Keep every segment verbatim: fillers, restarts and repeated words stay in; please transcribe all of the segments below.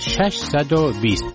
ششصد و بیست.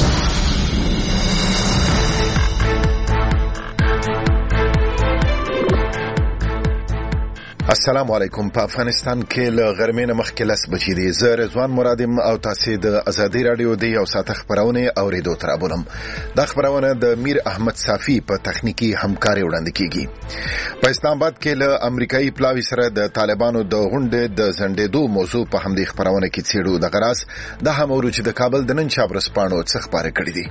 السلام علیکم. په افغانستان کې له غرمې نه مخکې لس بجې دي. زه رضوان مرادم او تاسو د ازادي رادیو د یو ساعت خبرونه اوریدو تر ابونم. د خبرونه د میر احمد صافی په تخنیکی همکاري وړاندې کیږي. په اسلام آباد کې له امریکایي پلاوی سره د طالبانو د غونډې د زندېدو موضوع په همدې خبرونه کې څېړو. د غراس د همورو چې د کابل د نن چابرسپانو څخه خبره کړې دي.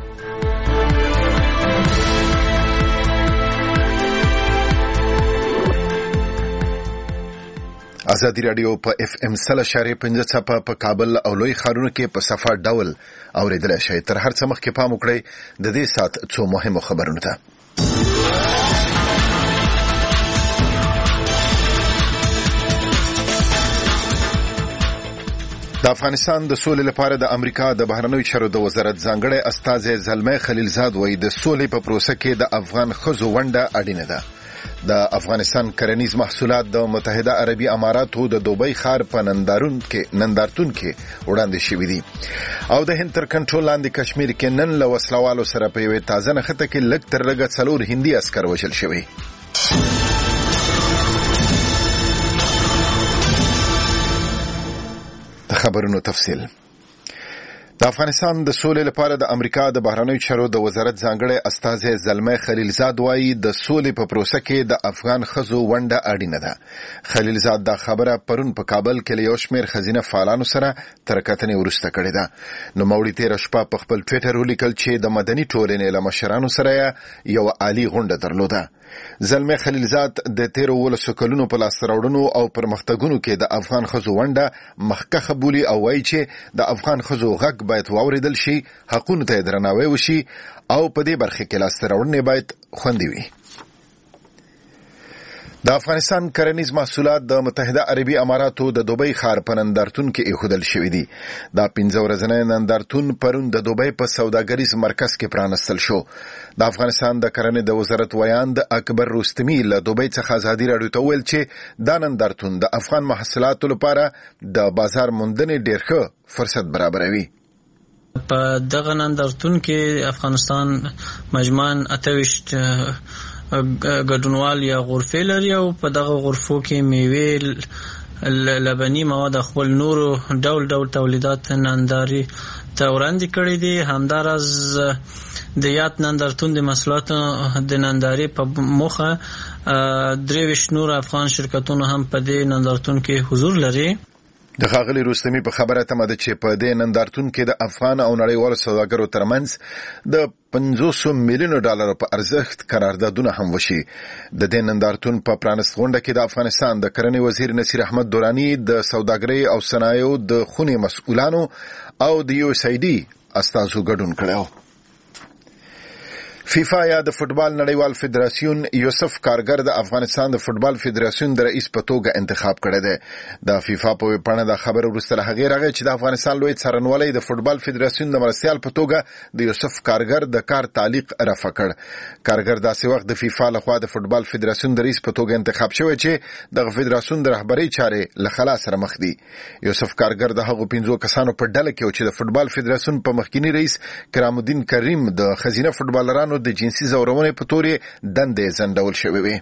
ازادي رادیو په اف ام سل شارې پنځه څپه په کابل او لوی ښارونو کې په صفه ډول اوریدل شي. تر هر څه مخکې پام وکړئ د دې سات څو مهمو خبرونو ته. د افغانستان د سولې لپاره د امریکا د بهرنیو چارو د وزارت ځانګړی استازی زلمه خلیلزاد وایي د سولې په پروسه کې د افغان ښځو ونډه اړینه ده. د افغانستان کرنیز محصولات د متحده عربي اماراتو د دوبۍ ښار په نندارتون کې نندارتون کې وړاندې شوې دي. او د هند تر کنټرول لاندې کشمیر کې نن له وسلوالو سره په یوه تازه نښته کې لږ تر لږه څلور هندي عسکر وژل شوي. د خبرونو تفصیل. د افغانستان د سولې لپاره د امریکا د بهرنیو چارو د وزارت ځانګړی استازی زلمه خلیلزاد وایي د سولې په پروسه کې د افغان ښځو ونډه اړینه ده. خلیلزاد دا خبره پرون په کابل کې له یو شمېر ښځینه فعالانو سره تر کتنې وروسته کړې ده. نوموړي تېره شپه په خپل ټویټر ولیکل چې د مدني ټولنې له مشرانو سره یو عالي غونډه درلوده. زلمه خلیلزاد د تیرو ولسو کلونو په لاس راوړنو او پرمختګونو کې د افغان ښځو ونډه مخکښه بولي او وایي چې د افغان ښځو غږ باید واوریدل شي، حقونو ته درناوی وشي او په دې برخه کې لاس راوړنې باید خوندي وي. د افغانستان کرنیز محصولات د متحده عربي اماراتو د دوبۍ ښار په نندارتون کې ایښودل شوي دي. دا پنځه ورځنی نندارتون پرون د دوبۍ په سوداګریز مرکز کې پرانستل شو. د افغانستان د کرنې د وزارت ویاند اکبر رستمی له دوبۍ څخه ازادي راډیو ته ویل چې دا نندارتون د افغان محصولاتو لپاره د بازار موندنې ډېر ښه فرصت برابروي. په دغه نندارتون کې افغانستان مجموعاً اتهویشت ګډونوال یا غرفې لري او په دغه غرفو کې میوې، لبني مواد، خپل نورو ډول ډول تولیدات ننداري ته وړاندې کړي دي. همداراز د یاد نندارتون د محصولاتو د ننداري په موخه درویشت نور افغان شرکتونو هم په دې نندارتون کې حضور لري. د ښاغلي رستمي په خبره تمه ده چې په دې نندارتون کې د افغان او نړیوالو سوداګرو ترمنځ د پنځوس میلیونو ډالرو په ارزښت قراردادونه هم وشي. د دې نندارتون په پرانست غونډه کې د افغانستان د کرنې وزیر نصیر احمد دورانی، د سوداګرۍ او صنایعو د خونې مسؤلانو او د یو اس ای ډي استازو ګډون کړی. فیفا یا د فوټبال نړیوال فدراسیون یوسف کارګر د افغانستان د فوټبال فدراسیون د رئیس په توګه انتخاب کړی دی. د فیفا په ویبپاڼه د خبر وروسته له هغې راغی چې د افغانستان لوی څارنوالۍ د فوټبال فدراسیون د مرستیال په توګه د یوسف کارګر د کار تعلیق رفع کړ. کارګر داسې وخت د فیفا لخوا د فوټبال فدراسیون د رئیس په توګه انتخاب شوی چې د فدراسیون د رهبرۍ چارې له خلا سره مخ دي. یوسف کارګر د هغو پنځو کسانو په ډله کې و چې د فوټبال فدراسیون په مخکینی رئیس کرام الدین کریم د ښځینه فوټبالرانو د جنسي ځورونې په تورې دندې ځنډول شوې وې.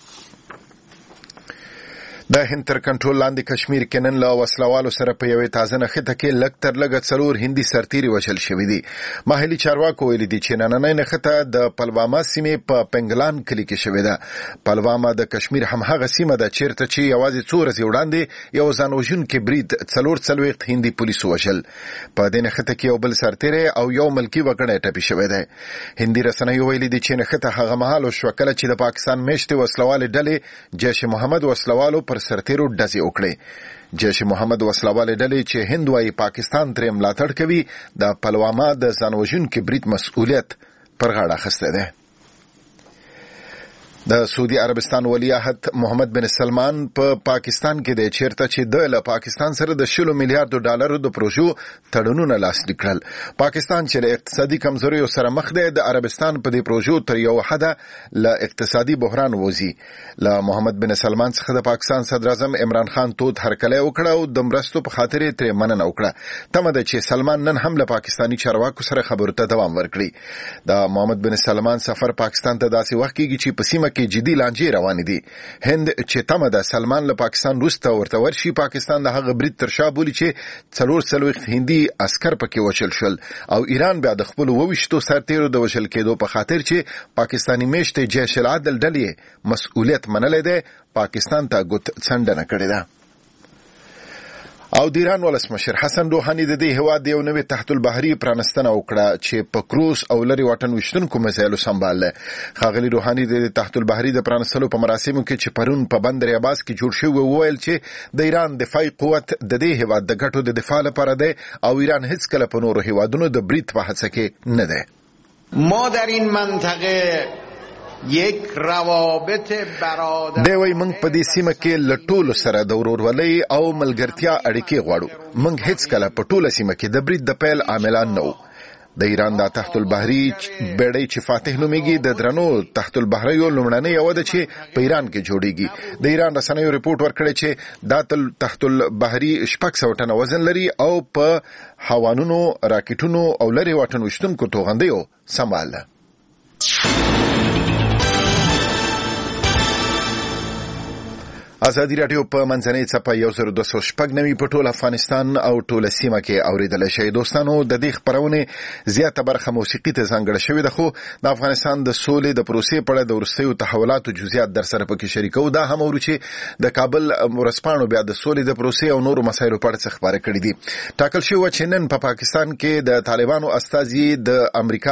د هند تر کنټرول لاندې کشمیر کې نن له وسلوالو سره په یوې تازه نښته کې لږ تر لږه څلور هندي سرتیري وژل شوي دي. محلي چارواکو ویلي دي چې نننۍ نښته د پلواما سیمې په پنګلان کلي کې شوې ده. پلواما د کشمیر همهغه سیمه ده چیرته چې یوازې څو ورځې وړاندې یو ځانوژونکی برید څلور څلوېښت هندي پولیسو وژل. په دې نښته کې یو بل سرتیری او یو ملکي وګړی ټپي شوی دی. هندي رسنیو ویلي دي چې نښته هغه مهال وشوه کله چې د پاکستان میشتې وسلوالې ډلې جیش محمد وسلوالو پر سرتیرو ډزې وکړې. جیش محمد وسلوالې ډلې چې هند وايي پاکستان ترې ملاتړ کوي د پلواما د ځانوژونکي برید مسؤلیت پر غاړه اخیستی دی. د سعودي عربستان ولیعهد محمد بن سلمان په پا پاکستان کې د چیرته چې د له پاکستان سره د شلو میلیارډ ډالرو د پروژو تړونونه لاسلیک کړل. پاکستان چې له اقتصادي کمزوري سره مخ دی د عربستان په دې پروژو تر یو حده له اقتصادي بحران وځي. له محمد بن سلمان څخه د پاکستان صدر اعظم عمران خان تود هرکلی وکړ او د مرستو په خاطر ترې مننه وکړه. تمه ده چې سلمان نن هم له پاکستاني چارواکو سره خبرو ته دوام ورکړي. د محمد بن سلمان سفر پاکستان ته داسې وخت کېږي چې په سیمه کې جدي لانجې روانې دي. هند چې تمه ده سلمان له پاکستان وروسته ورته ورشي، پاکستان د هغه برید تر شا بولي چې څلور څلوېښت هندي عسکر پکې وشل شول او ایران بیا د خپلو اوویشتو سرتیرو د وشل کېدو په خاطر چې پاکستاني میشتې جیش العدل ډلې مسؤلیت منلی دی پاکستان ته ګوت څنډنه کړې ده. او د ایران ولسمشر حسن روحاني د دې هیواد یو نوې تحت البحري پرانستنه وکړه چې په کروز او لري واټن وشتونکو مسایلو سمبال دی. ښاغلي روحاني د تحت البحري د پرانستلو په مراسمو کې چې پرون په بندر عباس کې جوړ شوی وویل چې د ایران دفاعي قوت د دې هیواد د ګټو د دفاع لپاره دی او ایران هیڅکله په نورو هیوادونو د برید په هڅه کې نه دی. ما در این منطقه یک روابط برادر دوی موږ په دې سیمه کې له ټولو سره د ورورولۍ او ملګرتیا اړیکې غواړو. موږ هیڅ کله په ټوله سیمه کې د برید د پیل عاملان نه وو. د ایران د تحت البحري بیړۍ چې فاتح نومیږي د درنو تحت البحریو لومړنۍ یوه ده چې په ایران کې جوړیږي. د ایران رسنیو ریپورټ ورکړی چې دا تحت البحري شپږ سوه ټنه وزن لري او په هوانونو، راکټونو او لري واټن وشتونکو توغندیو سمبال ده. ازادي راډیو په منځنۍ څپه یو زر دوه سوه شپږ نوي په ټول افغانستان او ټوله سیمه کې اورېدلی شئ. دوستانو د دې خپرونې زیاته برخه موسیقي ته ځانګړې شوې ده، خو د افغانستان د سولې د پروسې په اړه د وروستیو تحولاتو جزئیات در سره پکې شریکو. دا هم اورو چې د کابل ورځپاڼو بیا د سولې د پروسې او نورو مسایلو په اړه څه خبرې کړي دي. ټاکل شوې چې نن په پاکستان کې د طالبانو استازي د امریکا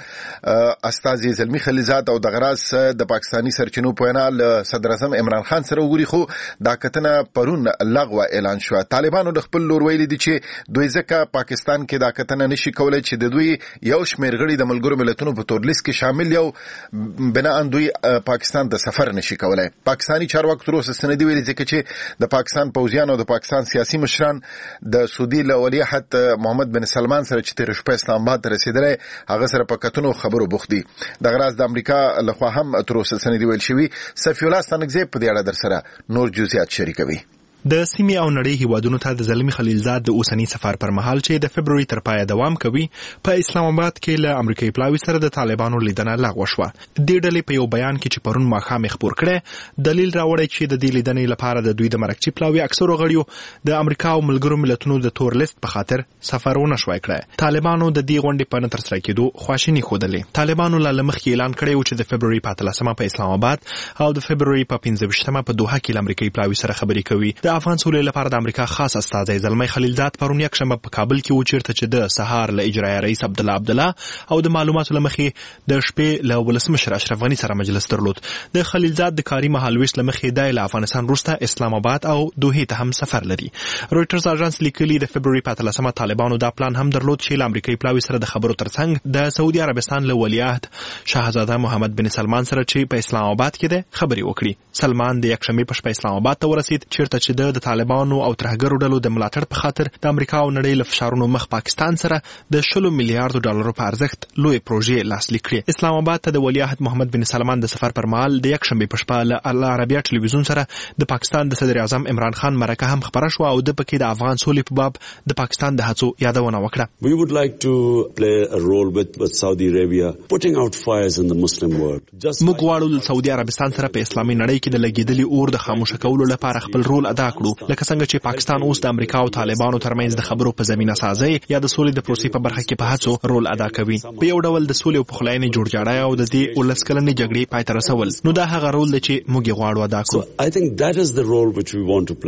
له استازي زلمي خلیلزاد او د غراس د پاکستاني سرچینو په وینا له صدر اعظم عمران خان سره وګوري، خو دا کتنه پرون لغوه اعلان شو. طالبانو د خپل لور ویلي دي چې دوی ځکه پاکستان کې دا کتنه نشي کولای چې د دوی یو شمېر غړي د ملګرو ملتونو په تور لیست کې شامل یو بناء دوی پاکستان ته سفر نشي کولای. پاکستاني چارواکو تر اوسه سندي ویلي ځکه چې د پاکستان پوځیان او د پاکستان سیاسي مشران د سعودي له ولیعهد محمد بن سلمان سره چې تیر شپه اسلام آباد ته رسیدلی هغه سره په کتنو خبرو بوخت دي. د غراز د امریکا لخوا هم تر اوسه سندي ویل شوي. صفي الله ستانکزی په دې اړه در سره نور جزئیات شریکوي. د سیمې او نړۍ هیوادونو ته د زلمي خلیلزاد د اوسنی سفر پر مهال چې د فبرवरी تر پایه دوام کوي په اسلام آباد کې له امریکایي پلاوي سره د طالبانو لیدنه لغوه شوه. د ډلې په یو بیان کې چې پرون ماښام خبر کړي دلیل راوړی چې د دې لیدنې لپاره د دوی د مرکزي پلاوي اکثرو غړیو د امریکا او ملګرو ملتونو د تور لیست په خاطر سفر ونه شوای کړی. طالبانو د دې غونډې په نه ترسره کېدو خواشیني ښودلې. طالبانو له مخکې اعلان کړی و چې د فبرवरी په اتلسمه په اسلام آباد او د فبرवरी په پنځه ویشتمه په دوحه کې له امریکایي پلاوي سره خبرې کوي. د افغان سولې لپاره د امریکا خاص استازی زلمی خلیلزاد پرون یکشنبه په کابل کې و چیرته چې د سهار له اجرایي رئیس عبد الله عبدالله او د معلوماتو لمخې د شپې له ولسمشر اشرف غني سره مجلس درلود. د خلیلزاد د کاري مهالويش لمخې د افغانستان وروسته اسلام آباد او دوحه ته هم سفر لري. رويټرز اژانس لیکلي د فبرवरी په اتلسمه طالبانو دا پلان هم درلود چې له امریکایي پلاوي سره د خبرو ترڅنګ د سعودي عربستان له ولیعهد شاهزاده محمد بن سلمان سره چې په اسلام آباد کې د خبرې وکړي. سلمان د یکشنبه په شپه اسلام آباد ته ورسید چیرته چې د طالبانو او ترهګرو ډلو د ملاتړ په خاطر د امریکا او نړۍ له فشارونو مخ پاکستان سره د شلو میلیارډو ډالرو په ارزښت لوی پروژې لاسلیک کړې. اسلام آباد ته د ولیعهد محمد بن سلمان د سفر پر مهال د یکشنبه په شپه له العربیه ټلویزیون سره د پاکستان د صدر اعظم عمران خان مرکه هم خبره شوه او د پکې د افغان سولې په باب د پاکستان د هڅو یادونه وکړه. We would like to play a role with, with Saudi Arabia putting out fires in the Muslim world. موږ غواړو د سعودي عربستان سره په اسلامي نړۍ کې د لګیدلي اور د خاموشه کولو لپاره خپل رول ادا کړو، لکه څنګه چې پاکستان اوس د امریکا او طالبانو ترمنځ د خبرو په زمينه سازي یا د سولې د پروسې په برخه کې په هڅو رول ادا کوي. په یو ډول د سولې او پخلاینې جوړجاړی او د دې ولس کلنې جګړې پای ته رسول، نو دا هغه رول دی چې موږ غواړو ادا کړو. So I think that is the role which we want to play.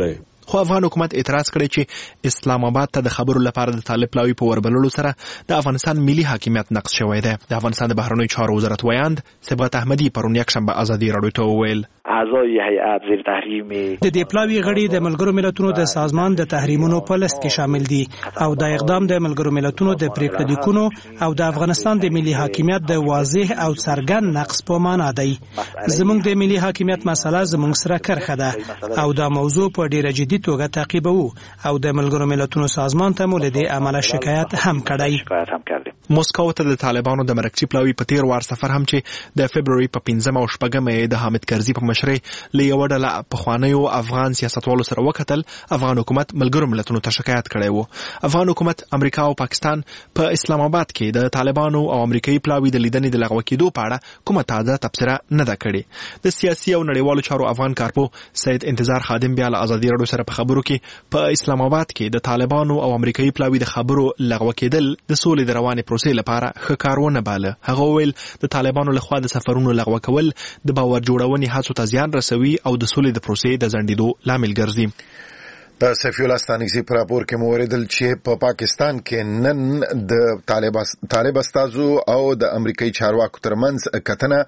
خو افغان حکومت اعتراض کړی چې اسلام آباد ته د خبرو لپاره د طالب پلاوي په وربللو سره د افغانستان ملي حاکمیت نقض شوی دی. د افغانستان د بهرنیو چارو وزارت ویاند صبغت احمدي پرون یکشنبه ازادي راډیو ته وویل اعضای هیئت زیر تحریم د دې پلاوي غړي د ملګرو ملتونو د سازمان د تحریمونو په لست کې شامل دي او دا اقدام د ملګرو ملتونو د پریکړې لیکونو او د افغانستان د ملي حاکمیت د واضح او څرګند نقض په معنا دی. زموږ د ملي حاکمیت مسله زموږ سره کرخه ده او دا موضوع په ډیره جدي توګه تعقیبوو او د ملګرو ملتونو سازمان ته مو له دې عمله شکایت هم کړی. موسکو ته د طالبانو د مرکچی پلاوي په تیر وار سفر هم چې د فبرवरी په پنځمه او شپږمه د حامد کرزي په مشرۍ له یو ډله پخوانیو افغان سیاستوالو سره وکتل، افغان حکومت ملګرو ملتونو ته شکایت کړی وو. افغان حکومت امریکا او پاکستان په اسلام آباد کې د طالبانو او امریکایي پلاوي د لیدنې د لغوه کېدو په اړه کومه تازه تبصره نه ده کړې. د سیاسي او نړیوالو چارو افغان کارپو سید انتظار خادم بیا له ازادي راډیو سره په خبرو کې په اسلام آباد کې د طالبانو او امریکایي پلاوي د خبرو لغوه کېدل د سولې د روانې پروسې لپاره ښه کارونه باله. هغه ویل د طالبانو لخوا د سفرونو لغوه کول د باور جوړونې هڅو ته زیان رسوي او د سولې د پروسې د ځنډېدو لامل ګرځي. د سیفی الله ستانکزي په راپور کې مو اوریدل چې په پاکستان کې نن د طالب طالب استازو او د امریکایي چارواکو ترمنځ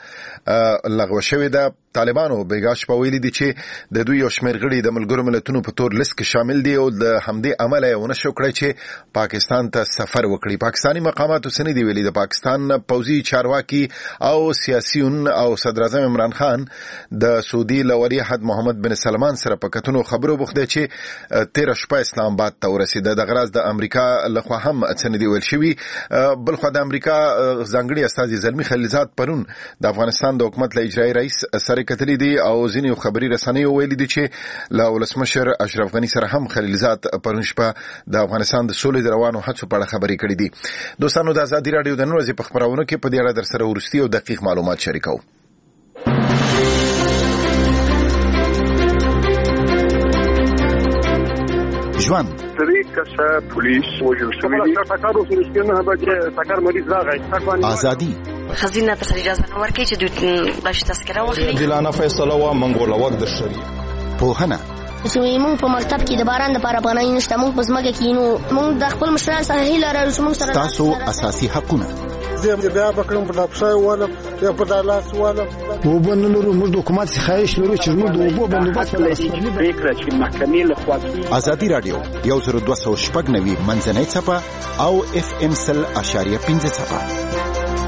کتنه لغوه شوې ده. طالبانو بیګاش په ویلي دي چې د دوی یو شمېر غړي د ملګرو ملتونو په تور لیست کې شامل دي او د همدې عمله یې ونه شو کړی چې پاکستان ته سفر وکړي. پاکستاني مقاماتو څه نه دي ویلي. د پاکستان پوځي چارواکي او سیاسيون او صدر اعظم عمران خان د سعودي ولیعهد محمد بن سلمان سره په کتنو خبرو بوخت دي چې تیر شپه اسلام آباد ته ورسېده. د غراز د امریکا لخوا هم څه نه دي ویل شوي. بلخو د امریکا ځانګړي استازي زلمي خلیلزاد پرون د افغانستان د حکومت له اجرایي رئیس سره کتلې دي او ځینې خبري رسنیو ویلي دي چې له ولسمشر اشرف غني سره هم خلیلزاد پرون شپه د افغانستان د سولې د روانو هڅو په اړه خبرې کړې دي. دوستانو د ازادي راډیو د نن ورځې په خبرونو کې په دې اړه در سره ورستي او دقیق معلومات شریکو. ژوند طریقه پولیس وجل شوی دي ټاکارو سرسکنه به ټاکار مریض راغی ازادي خزینه ته اجازه نه ورکړي چې دوی باش تذکره واخلي. دلانه فیصله وا منګول وخت د شری پوهنه چې موږ په مکتب کې د باران لپاره پناه نشته، موږ په ځمکه کې نو موږ د خپل مشران سره هیله لرو چې موږ سره تاسو اساسي حقونه زه بیا بکرم په لپسای ولا یا په دالاس ولا وبنلرو موږ د حکومت څخه خواهش لرو چې موږ د اوبو بندوبست فکر چې محکمې له خوا ازادي راډیو یو زر دوه سوه شپږ نوي منځنۍ څپه او اف ام سل اشاریه پنځه څپه.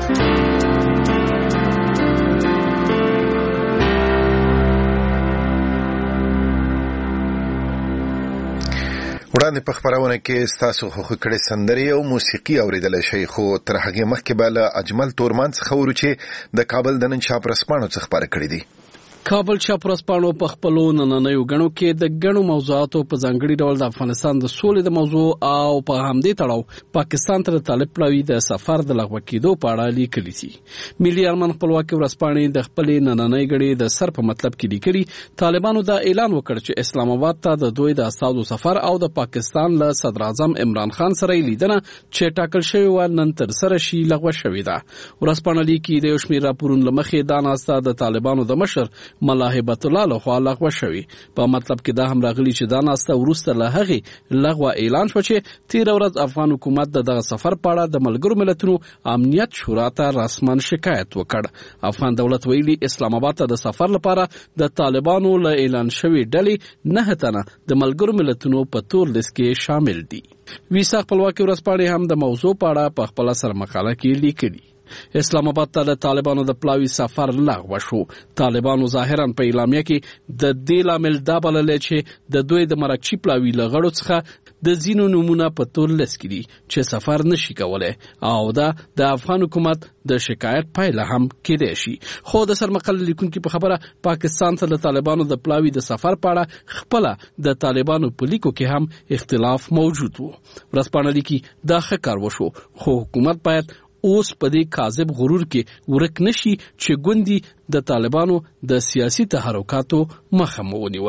وړاندې په خبرونه کې ستاسو خو کړي سندري او موسیقي اوریدل شي، خو تر هغه مخکې به اجمل تورمان څخه ورو چې د کابل د نن چاپ رسپانو څخه خبر کړی دي. کابل چاپرسپانو په خپلو نننیو غنو کې د غنو موضوعاتو په ځانګړي ډول د افغانستان د سولې د موضوع او په همدې تړاو پاکستان تر طالب پلاوي د سفر د لغوه کېدو په اړه لیکلي دي. ملي ارمان خپلواکي ورځپاڼې د خپل نننۍ غړي د سر په مطلب کې لیکلي طالبانو دا اعلان وکړ چې اسلام آباد ته د دوی د استازو سفر او د پاکستان له صدر اعظم عمران خان سره لیدنه چې ټاکل شوی و نن تر سره شي لغوه شوې ده. ورځپاڼه لیکي د یو شمېر راپورونو لمخې دا ناسته د طالبانو د مشر ملاحبت الله لخوا لغوه شوی. په مطلب کې دا هم راغلی چې دا ناسته وروسته له هغې لغوه اعلان شو چې تیر ورځ افغان حکومت د دغه سفر په اړه د ملګرو ملتونو امنیت شورا ته رسمن شکایت وکړ. افغان دولت ویلي اسلام آباد ته د سفر لپاره د طالبانو له اعلان شوی ډلې نه تنه د ملګرو ملتونو په تور لیست کې شامل دي. ویسا خپلواکي ورځپاڼې هم د موضوع په اړه په خپل سر مقاله کې لیکلي. اسلام آباد ته د طالبانو د پلاوي سفر لغوه شو. طالبانو ظاهرا په اعلامیه کې د دې لامل دا بللې چې د دوی د مرکچی پلاوي لغړو څخه د زینو نمونه په تور لیست کې دي چې سفر نشي کولای او دا د افغان حکومت د شکایت پایله هم کېدای شي. خو د سرمقاله لیکونکو په خبره پاکستان ته د طالبانو د پلاوي د سفر په اړه خپل د طالبانو په لیکو کې هم اختلاف موجود وو. ورځپاڼه لیکي دا ښه کار وشو خو حکومت باید اوس په دې کاذب غرور کې ورک نشي چې ګوندي د طالبانو د سیاسي تحرکاتو مخه ونیوله.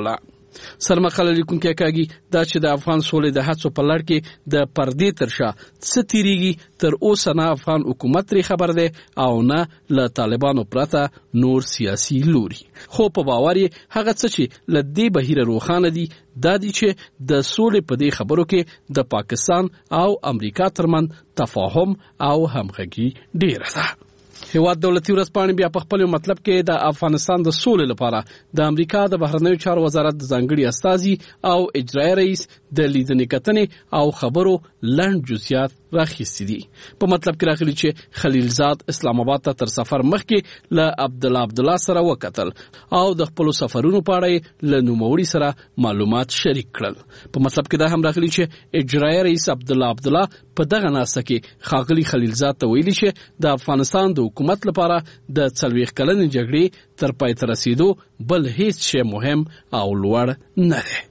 سرمقاله لیکونکي کاږي دا چې د افغان سولې د هڅو په لړ کې د پردې تر شا څه تیریږي تر اوسه نه افغان حکومت لري خبر دی او نه له طالبانو پرته نور سیاسي لوري. خو په باور یې هغه څه چې له دې بهیره روښانه دي دا دي چې د سولې په دې خبرو کې د پاکستان او امریکا ترمنځ تفاهم او همغږي ډیره ده. هیواد دولتي ورځپاڼې بیا په خپل مطلب کې د افغانستان د سولې لپاره د امریکا د بهرنیو چارو وزارت د ځانګړي استازي او اجرایي رئیس د لیدنې کتنې او خبرو لنډ جزئیات راخیستي دي. په مطلب کې راغلي چې خلیلزاد اسلام آباد ته تر سفر مخکې له عبدالله عبدالله سره وکتل او د خپل سفرونو په اړه له نوموړي سره معلومات شریک کړل. په مطلب کې دا هم راغلي چې اجرایي رئیس عبدالله عبدالله په دغه ناسته کې ښاغلي خلیلزاد ته ویلي چې د افغانستان د حکومت لپاره د څلوېښت کلنې جګړې تر پای ته رسیدو بل هیڅ شی مهم او لوړ نه دی.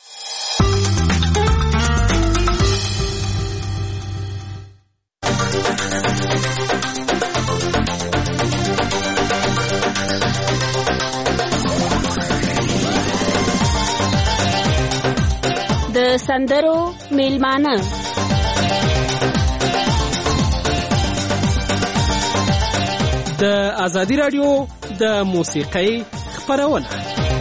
د سندرو میلمانه د ازادي رادیو د موسیقۍ خپرونه.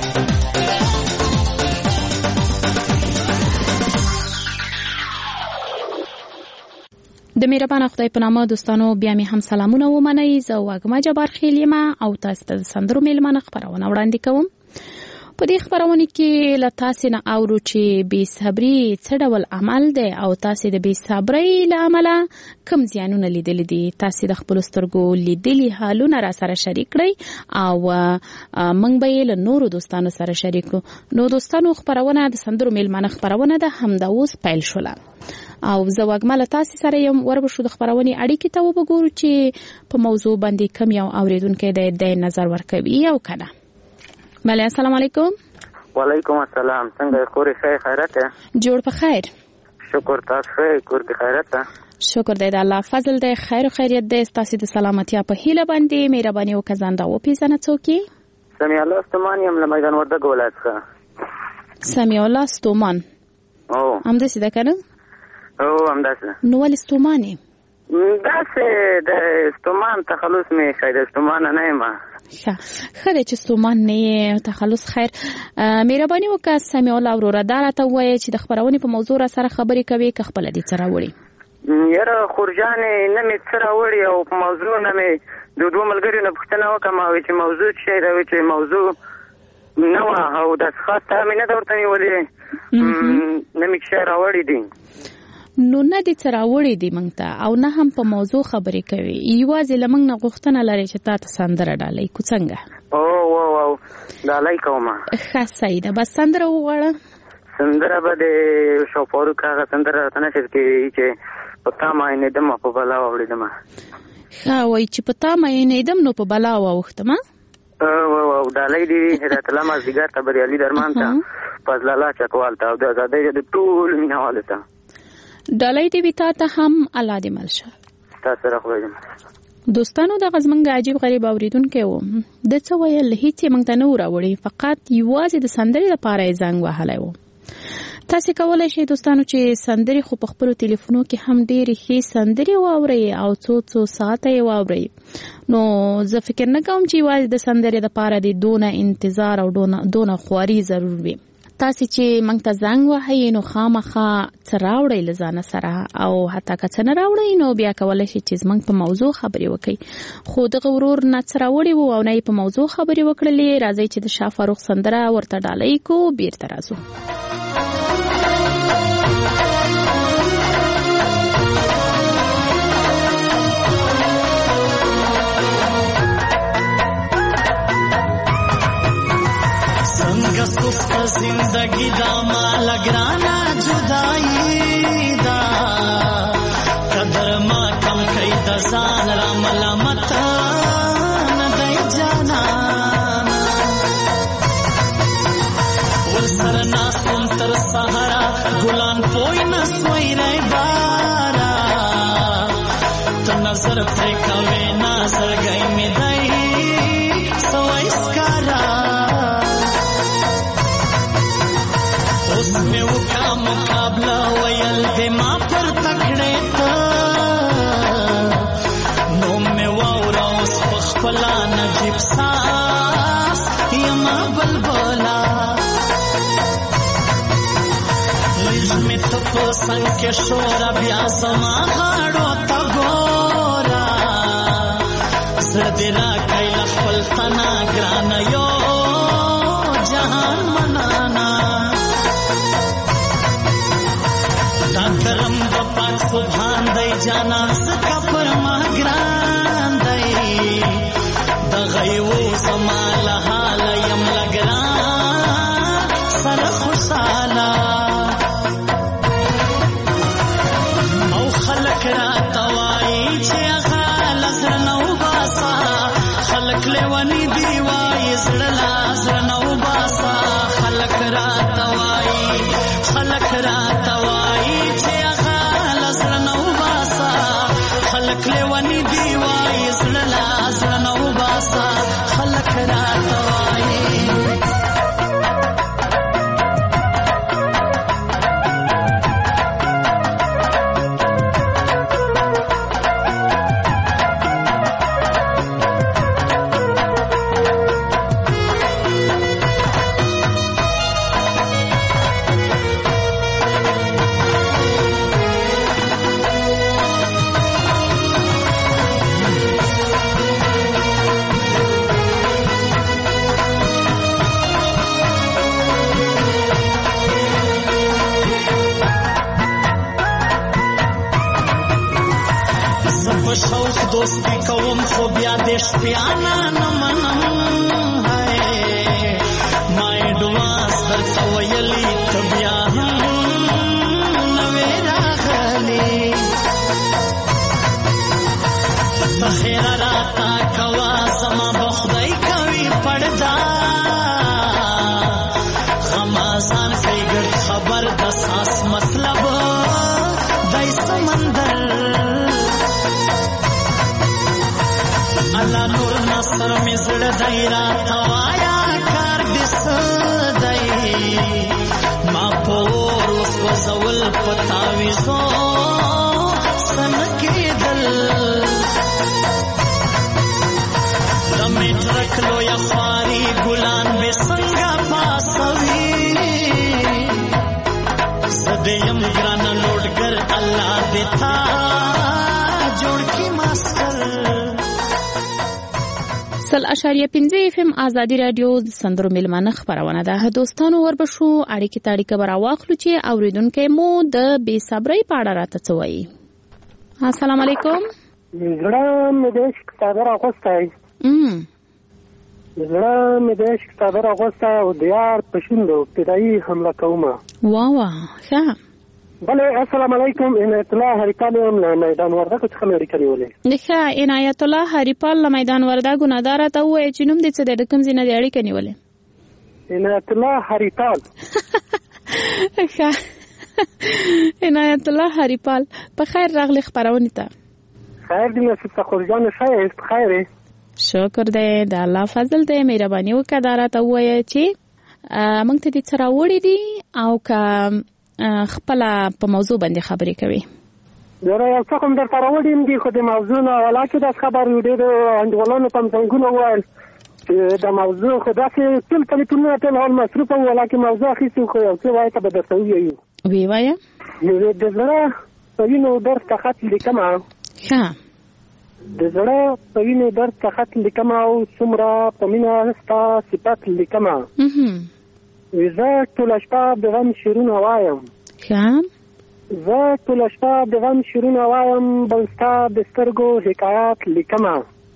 د مهربان خدای په نامه دوستانو بیا می هم سلامونه ومنئ. زه واګما جبار خیل یم او تاسو ته د سندرو میلمانه خپرونه وړاندې کوم. په دې خبرونه کې له تاسو نه اورو چې بې صبري څه ډول عمل دی او تاسو د بې صبرۍ له امله کوم زیانونه لیدلي دي. تاسو د خپلو سترګو لیدلي حالونه را سره شریک کړئ او موږ به یې له نورو دوستانو سره شریک کړو. نو دوستانو خپرونه د سندرو میلمانه خپرونه ده همدا اوس پیل شوله او زه واګما له تاسو سره یم. وربشو د خپرونې اړیکې ته وګورو چې په موضوع باندې کوم یو اوریدونکی دی د نظر ورکوي او کنه. بله السلام علیکم. وعلیکم السلام. څنګه کور ښه خیرت ده؟ جوړ په خیر. شکر تاسو ښه کور کې خیرت ده؟ شکر دی د الله فضل دی خیر او خیریت دی. تاسو د سلامتیا په هیله باندې مهرباني وکړه ځان دا وپیژنه څوک یې؟ سمیع الله ستومان یم له میدان وردګ ولایت څخه. سمیع الله ستومان او همداسې ده که نه؟ او همداسې. نو ولې ستومان یې؟ داسې د ستومان تخلص مې ښایي د ستومانه نه یم. ښه ښه دی چې ستومان نه یې تخلص خیر. مهرباني وکړه سمیع الله وروره دا راته ووایه چې د خپرونې په موضوع را سره خبرې کوې که خپله دې څه راوړي؟ یاره خورجانې نه مې څه راوړي او په موضوع نه مې د دوه ملګریو نه پوښتنه وکړم او چې موضوع څه شی ده چې موضوع نه وه او داسې خاص ته مې نه ده ورته نیولې نه مې شی راوړي دي. نو نه دې څه راوړي دي موږ ته او نه هم په موضوع خبرې کوي. یوازې له موږ نه غوښتنه لري چې تا ته سندره ډالۍ کو څنګه؟ او او او ډالۍ کومه. ښه صحیح ده. بس سندره وغواړه. سندره به د شو فاروق هغه سندره راته نشر کوي چې په تا ماینېدم په بلا واوړېدم. ښه وایي چې په تا ماینېدم نو په بلا واوښتم. او او ډالۍ دې هدایت الله مازدیګر ته بریالي درمان ته فضل الله چکوال ته او د ازادۍ د ټولو مینهوالو ته ډالۍ دې وي تا ته هم الله دې مل شه. تاسو سره خدای دې. دوستانو دغه زموږ عجیب غریب اوریدونکی و د څه ویل هیڅ یې موږ ته نه و راوړي فقط یوازې د سندرې لپاره یې زنګ وهلی و. تاسو کولی شئ دوستانو چې سندرې خو په خپلو تلیفونو کې هم ډېرې ښې سندرې واورئ او څو څو ساعته یې واورئ. نو زه فکر نه کوم چې یوازې د سندرې لپاره د دونه انتظار او دونه خواري ضرور وي. تاسو چې موږ ته زنګ وهئ نو خامخا څه راوړئ له ځانه سره او حتی که څه نه راوړئ نو بیا کولی شئ چې زموږ په موضوع خبرې وکړئ. خو دغه ورور نه څه راوړي وو او نه یې په موضوع خبرې وکړلې. راځئ چې د شاه فاروق سندره ورته ډالۍ کو بیرته راځو. सुस्त जिंदगी दा माल ग्राना जुदाई दा कदर मा कम कई दसान रा मलामत न दई जाना वर सरना सुन तर सहारा गुलान पोई न सोई रे बारा तो नजर पे कवे ना सर गई में दई सो इसकारा څنګ کې شور بیا زما غاړو ته ګورا زړه دې راکړی له خپل تنا ګرانه یو جهان منانا دا کرم د پاک سبحان دی جانان څخه پر ما ګران دی د غیو زما له حاله یم لګران سره خوشحاله او خلک راته وایي چې هغه له زړه نه وباسه خلک لیوني دي وایي زړه له زړه نه وباسه خلک راته وایي خلک راته وایي چې هغه له زړه نه وباسه خلک لیوني دي وایي زړه له زړه نه وباسه خلک راته وایي شوق دوستی کوم خو بیا د شپیانا نه منم هاي ما اډواس درته ویلي ته بیا هم نوې راغلې بخیر راته کوا زما به خدای کوي پړدا غمازان فکر خبر د ساس مطلب دای سمندر الله نور نصر می زړه دی راته وایا کار دې څه دی ما پور وسوځول په تاویزو سن کېدل د میټرک لویه خواري ګلان به څنګه پاسوي زه دې یم ګرانه لوډګر الله دې تا جوړ کړي ماسټر سل اشاریه پنځه اف ام ازادي رادیو د سندرو میلمانه خبرونه ده. دوستانو وربشو اړیکې تاړیکه برا واخلو چې اوریدونکو مو د بے صبرۍ په اړه راته څه وایي. السلام علیکم. زړه مې د عشق صبر اغوستی ام زړه مې د عشق صبر اغوستی او د یار په شونډو ابتدایي حمله کومه. واه واه ښه. بله السلام علیکم. عنایت الله هریپال یم له میدان وردګو څخه مې اړیکه نیولې. ښه عنایت الله هریپال له میدان وردګو نه دا راته ووایه چې نوم دې څه دی د کوم ځای نه دې اړیکه نیولې؟ عنایت الله هریپال. ښه عنایت الله هریپال په خیر راغلی خپرونې ته. خیر دې نصیب سخور جان ښه یاست؟ په خیر یې؟ شکر دی د الله فضل دی مهرباني وکړه دا راته ووایه چې موږ ته دې څه راوړي دي او که خپل په موضوع باندې خبرې کوي. یاره یو څه کوم درته راوړیم دي خو د موضوع نه ولاکې داس خبر یو ډېرو انډیوالانو ته زنګونه وویل چې د موضوع خو داسې ټول ټلیفونونه ټول حال مصروف وو ولاکې موضوع اخیستي خو یو څه وایه ته به درته ووایو. ویې وایه. د زړه په وینو درد ته خط لیکمه. ښه. د زړه په وینو درد ته خط لیکمه او څومره په مینه ستا صفت لیکمه. زه ټوله شپه د غم شعرونه وایم. ښه. زه ټوله شپه د غم شعرونه وایم بل ستا د سترګو حکایات لیکمه.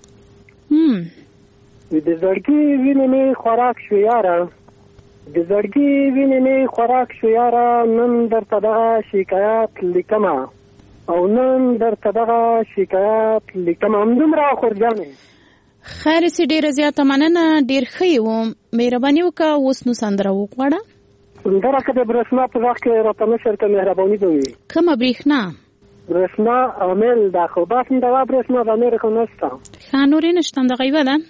د زړګي وینې مې خوراک شو یاره د زړګي وینې مې خوراک شو یاره نن درته دغه شکایات لیکمه او نن درته دغه شکایات لیکمه. همدومره خورجانې. خیر سي ډیره زیاته مننه ډیر ښه وم مهرباني وکړه اوس نو سندره وغواړه. سندره که د برېښنا په غږ کې راته نشر که مهرباني به وي. کومه برېښنا؟ برېښنا عامل ده خو بس همدغه برېښنا ده نورې خو نشته. ښه نورې نشته همدغه یوه ده.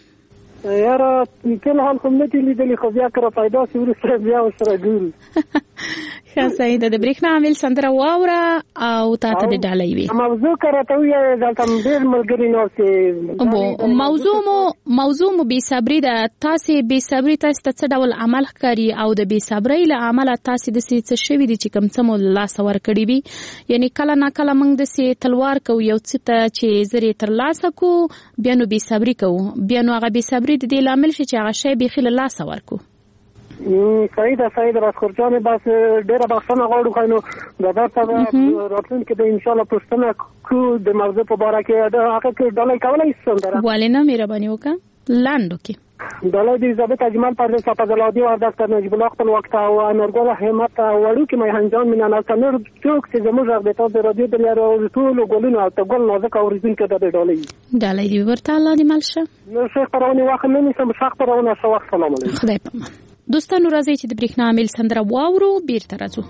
یاره ټول حال خو نه دي لیدلي خو بیا که را پیدا سي وروسته بیا ورسره ګورو. ښه صحیح ده. د برېښنا عامل سندره واوره او تا ته د ډالۍ وي. موضوع راته وایي دلته ډېر ملګري ناستې. موضوع مو موضوع مو بې صبري ده. تاسې بې صبري تاسې ته څه ډول عمل ښکاري او د بې صبرۍ له امله تاسې داسې څه شوي دي چې کوم څه مو له لاسه ورکړي وي؟ یعنې کله ناکله موږ داسې تلوار کوو یو څه ته چې زر یې ترلاسه کوو بیا نو بې صبري کوو، بیا نو هغه بې صبري د دې لامل شي چې هغه شی بیخي له لاسه ورکړو. صحیح ده صحیح ده. بس خورجانې بس ډېره بخښنه غواړو خو نو د درته راتلونکي به انشاءالله پوښتنه کوو د موضوع په باره کې. د هغه کې ډالۍ کولی شي سندره؟ ولې نه، مهرباني وکړه لنډو کې. ډالۍ د ضابط اجمل پرویز صفدالعادي و ډاکټر نجیب الله خپلوخت او انورګل همت وړوکي میهنجان مینهناک نور څوک چې زموږ غږ د تاسو د رادیو د لارې ټولو ګلونو او ته ګل نازک اورېدونکو ته د ډالۍ ډالۍ دې ورته الله دې مل شه. نو ښه خپرونې وخت نه نیسم، ښه خپرونه ښه وخت. سلام علیکم. خدای پامان. دوستانو راځئ چې د برېښنا عامل سندره واورو، بیرته راځو.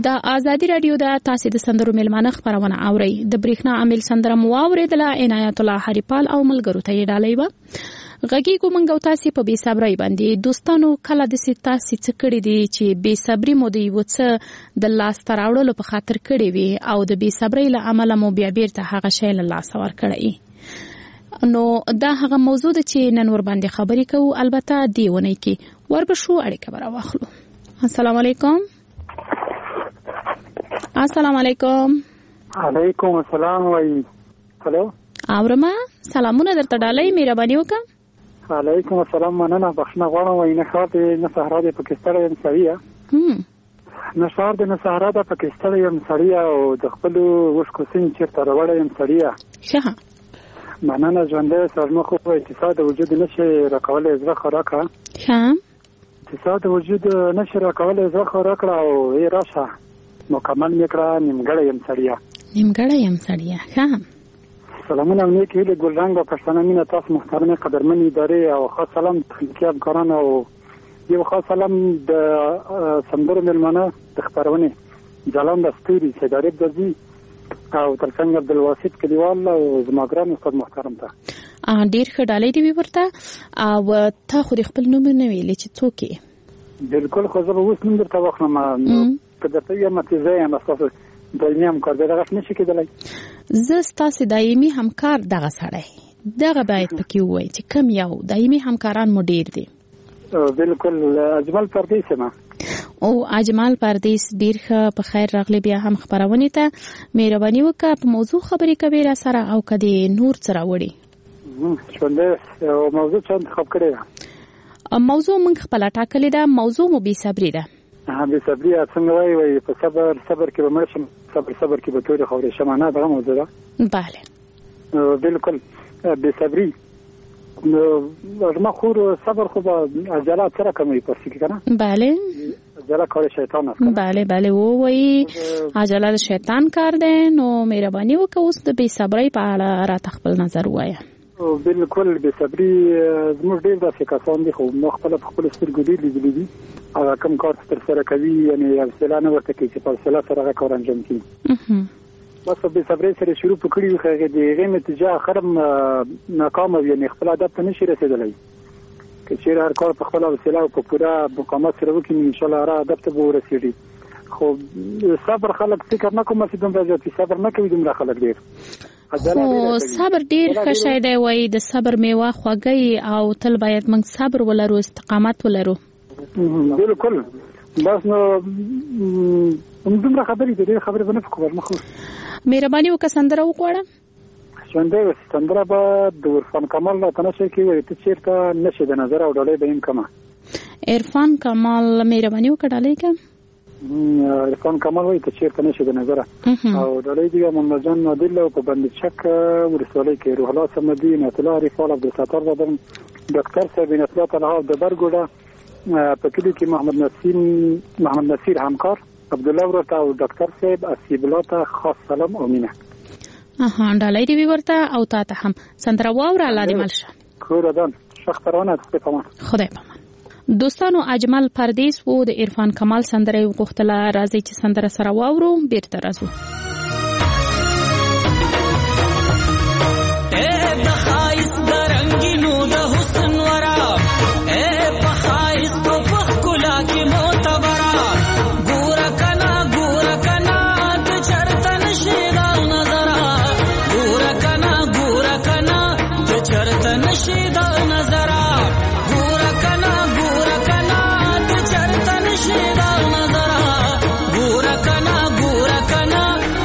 د ازادي رادیو د تاسو د سندرو ملمانه خبرونه اوري د بریښنا عامل سندره مو اوریدله عنایت الله هریپال او ملګرو ته یې ډالۍ و غږی کومنګ او تاسو په بي صبرۍ باندې دوستانو کله د ستا سڅ کړي دي چې بي صبري مو دی وڅ د لاس تراوړلو په خاطر کړي وي او د بي صبرۍ له عمله مو بیا بیرته هغه شی له لاس ور کړی نو دا هغه موضوع ده چې نن ور باندې خبرې کوو البته دیونه کې وربشو اړیکه برا واخلو السلام علیکم السلام علیکم علیکم السلام وای هلو اورما سلامونه درته ډالۍ مهرباني وکړه علیکم السلام مننه بخښنه غواړم وای نه خاطر نه صحرا د پاکستان یم سړیا هم نه شهر د نه صحرا د پاکستان یم سړیا او د خپل وښکو سین چیرته راوړم یم سړیا شه مننه ژوندې سرمخ او اقتصاد وجود نشي راکولای زړه خوراکه ها اقتصاد وجود نشي راکولای زړه خوراکه او ای راشه مکمل میکړه نیمګړی یم سړیا نیمګړی یم سړیا ښه سلامونه نیک هیله ګلرنګ او پښتانه مینه تاسو محترمه قدرمن ادارې او خاص سلام تخنیکی همکاران او یو خاص سلام د سندرو ملمانه د خبرونه جلان د ستوري سیدارې دزي او ترڅنګ عبدالواسط کلیوال او زماګران استاد محترم ته ډیر ښه ډالۍ دی ورته او تا خو خپل نوم نه ویلې چې څوک یې بالکل خو زه به اوس نوم درته واخلم کدرته یم متیزه یم تاسو دایمي همکار دغه نشي کېدلی زه ستاسو دایمي همکار دغه سړی دغه باید پکې وای چې کم یو دایمي همکاران مو ډیر دي بالکل اجمل پردیس ما او اجمل پردیس ډیر ښه په خیر راغلی بیا هم خبرونه ته مهرباني وکړه په موضوع خبرې کوي را سره او کدي نور سره وړي څنګه او موضوع څنګه انتخاب کړی موضوع موږ خپل ټاکلې ده موضوع مو بي صبري ده ها بي صبري څنګه وای وای په صبر صبر کې به مرشم صبر صبر کې به تور خوري شمانه دغه موضوع ده bale بالکل بي صبري نو ما خور صبر خو به عجلات سره کوي پرسي کنه bale عجله کار شیطان است bale bale و وای عجله شیطان کار ده نو مهرباني وکړه اوس د بي صبري په اړه را تخپل نظر وایه بالکل بي صبري زموږ ډیر داسې کسان دي خو مخ په خپل سترګو دي لیدلي دي هغه کوم کار تر سره کوي یعنی حوصله نه ورته کوي چې په حوصله سره هغه کار انجام کړي بس بي صبري سره شروع وکړي خو هغه د هغې نتیجه اخر ناکام وي یعنی خپل هدف ته نشي رسېدلی که چېرې هر کار په خپله حوصله او په پوره مقاومت سره وکړي انشاءالله هغه هدف ته به ورسېږي خو صبر خلک فکر نه کوم چې دومره زیاتې صبر نه کوي دومره خلک ډېر خو صبر ډیر ښه شی دی وای د صبر میوه خوږی او تل باید موږ صبر ولرو استقامت ولرو بالکل بس نو دومره خبرې دي خبرې به نه کوم مخ مهرباني وکړه سندره وغواړه څنګه سندره به د عرفان کمال لا تنشه کې وي ته چیرته نشه د نظر او ډالۍ به هم کما عرفان کمال مهرباني وکړه ډالۍ کا عرفان کمال وای ته چیرته نشه د نظر او ډالۍ دی محمد جان نادل او په بند چک ورسولې کې روح الله سمدي نتلا عرفان عبد الستار بدن ډاکټر صاحب نتلا طلحه د برګوډه په کلی کې محمد نصیر محمد نصیر همکار عبد الله ورته او ډاکټر صاحب اسیبلاته خاص سلام او مینه اها ډالۍ دی ورته او تا ته هم سندره واوره الله دې ملشه خورادان شخترانه خدای پامان خدای پامان دوستانو اجمل پردیس وو د عرفان کمال سندره وغوښتله راځي چې سندره سره واورو بیرته راځو اے د خایس د رنگینو د حسن ورا اے په خایس په فخلا کې معتبرا ګور کنا ګور کنا د چرتن شیدا نظر ګور کنا ګور کنا د چرتن شیدا نظر شیدا نظر ګور کنا ګور کنا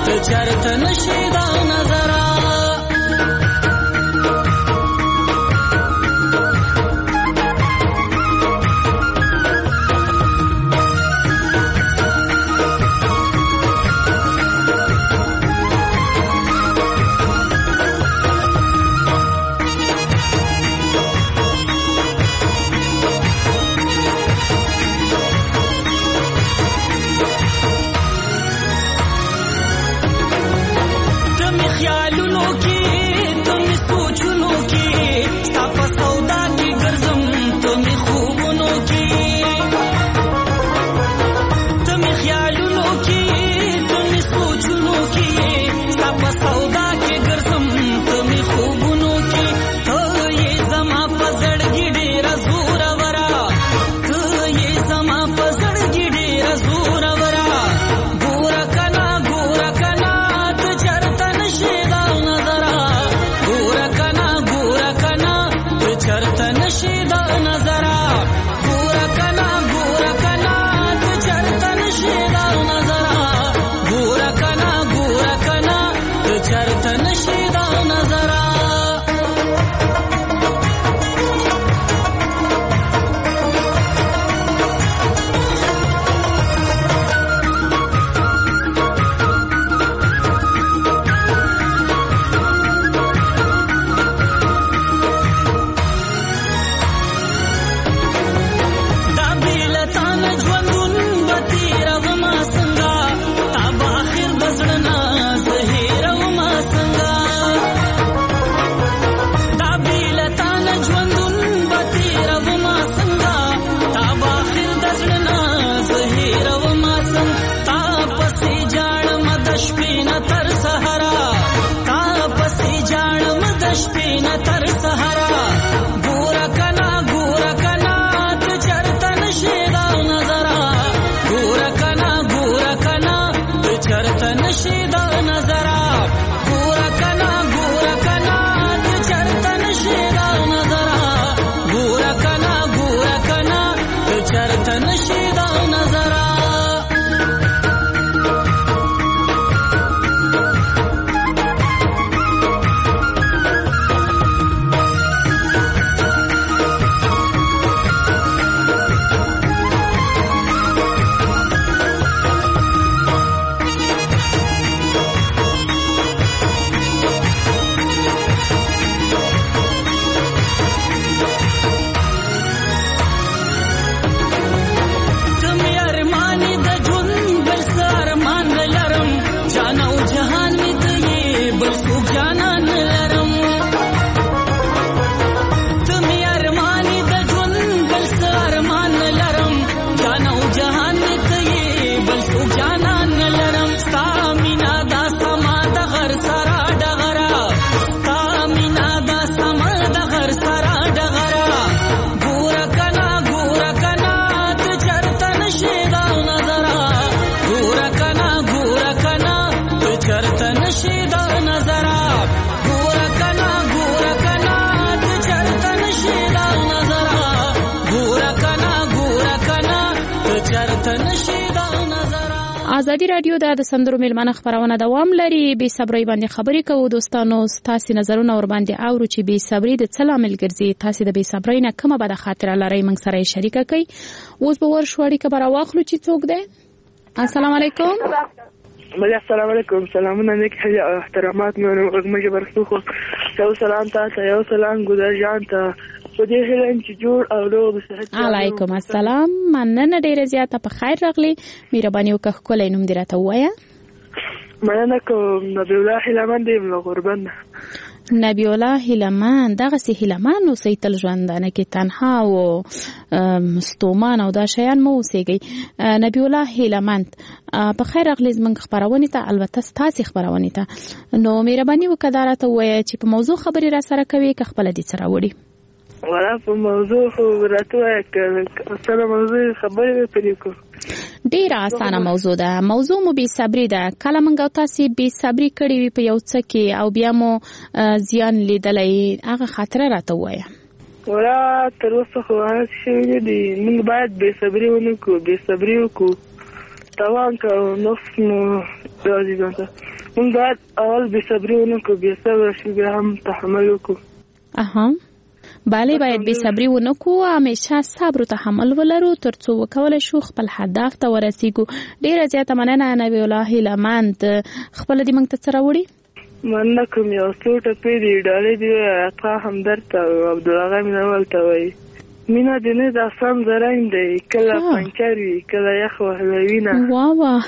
ازادي رادیو د سندرو میلمنه خبرونه دوام لري. بې صبرۍ باندې خبرې کوو دوستانو، تاسو نظرونه ور باندې اورو چې بې صبرۍ د څه لامل ګرځي، تاسو د بې صبرۍ نه کومه بده خاطره لرئ، موږ سره یې شریکه کړئ. اوس به ورشو اړیکه به راواخلو چې څوک دی. السلام علیکم. بله السلام علیکم. سلامونه نیک احترامات مې ورغمجه برسوخو یو سلام تاسو، یو سلام ګودر جان ته په دې هلن چې جوړ او روغ صحت. علیکم السلام. مننه ډیره زیاته په خیر راغلی. مهرباني وکړه کولای نوم دې راته ووایه. مننه کوم. نبی الله هیلمن دی له غربن. نبی الله هیلمن دغه سي هیلمن نو سي تل ژوندانه کې تنها او مستومان او دا شیان مو اوسېږي. نبی الله هیلمن په خیر راغلی زموږ خبرونه ته، البته ستاسو خبرونه ته. نو مهرباني وکړه دا راته ووایه چې په موضوع خبرې را سره کوي که خپل دي سره وړي. ولا په موضوع خو راته وایه که سره موضوع خبرې پرې کو. ډیره اسانه موضوع ده. موضوع مو بې صبري ده. کله موږ تاسو بې صبري کړې وي په یو څه کې او بیا مو زیان لیدلی، هغه خاطره راته ووایه. ولا تر اوسه خو هغه شوي دي. موږ باید بې صبري ونه کړو، بې صبري وکړو توان که نفس مو راځي ځان ته. موږ باید اول بې صبري ونه کړو، بې صبره شو بیا هم تحمل وکړو. اها بله باید بې صبري ونه کړو، همیشه صبر او تحمل ولرو تر څو وکولی شو خپل هدف ته ورسیږو. ډیره زیاته مننه نبی الله هیلمند. خپل دې موږ ته څه راوړي؟ مننه کوم. یو څو ټپې دي ډالۍ دي عطا همدرد ته او عبدالغه مینوال ته وایي مینه دې نه د اسام زرنګ دی، کله پنچر وي کله یخ وهلی وینه. واه